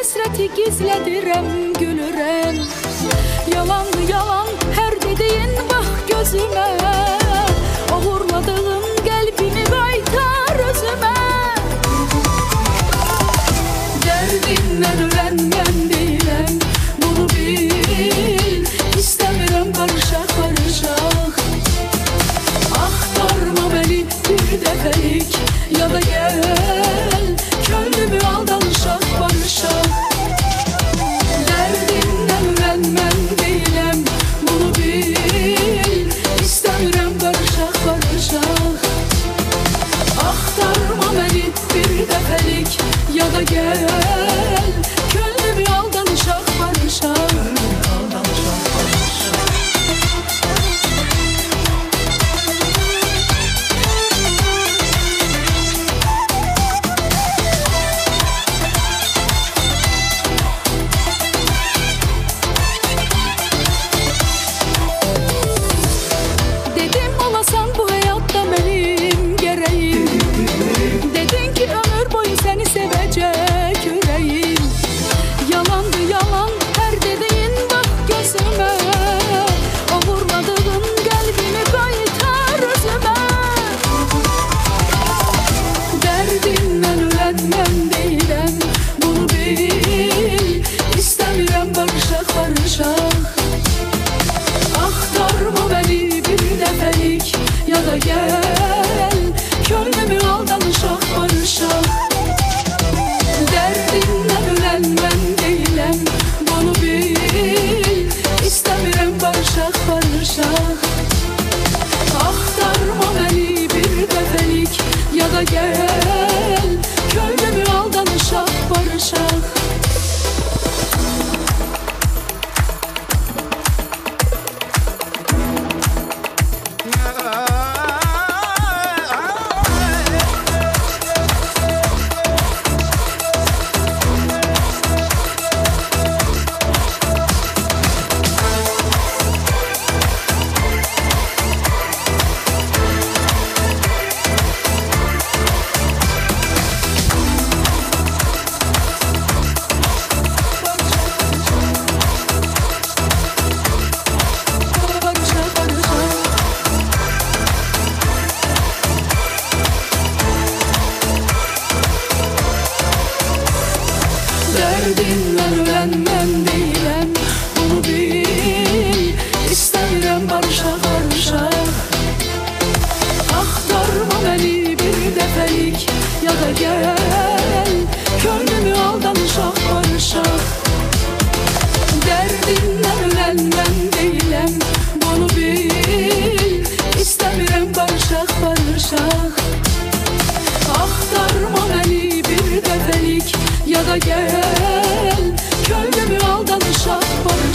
həsrəti gizlədirəm, gülürəm. Yalandı yalan hər dediyin, bax gözümə. Oğurladığın qəlbimi qaytar özümə. Dərdimdən ölən mən deyiləm, bunu bil. İstəmirəm barışaq, barışaq. Axtarma məni bir dəfəlik, ya da gəl könlümü al, danışaq, barışaq. Dərdimdən ölən mən deyiləm, bunu bil. İstəmirəm barışaq, barışaq. Axtarma məni bir dəfəlik, ya da gəl könlümü al, danışaq, barışaq. Axtarma məni bir dəfəlik, ya da gəl könlümü al, danışaq, barışaq. Dərdimdən ölən mən deyiləm, bunu bil. İstəmirəm barışaq, barışaq. Axtarma məni bir dəfəlik, ya da gəl könlümü al, danışaq, barışaq. Dərdimdən ölən mən deyiləm, bunu bil. İstəmirəm barışaq, barışaq. Axtarma məni bir dəfəlik, ya da gəl könlümü al, danışaq, barışaq. Dərdimdən ölən mən deyiləm, bunu bil. İstəmirəm barışaq, barışaq. Axtarma məni bir dəfəlik, ya da gəl könlümü al, danışaq, barışaq.